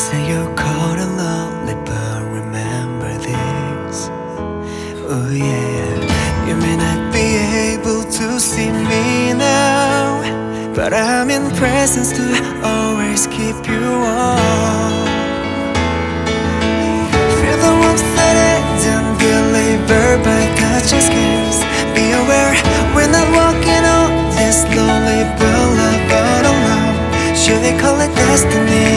say you're cold and lonely, but remember this. Oh yeah, you may not be able to see me now, but I'm in presence to always keep you warm. Feel the warmth that I don't deliver by touching skins. Be aware we're not walking on this lonely boulevard alone. Should they call it destiny?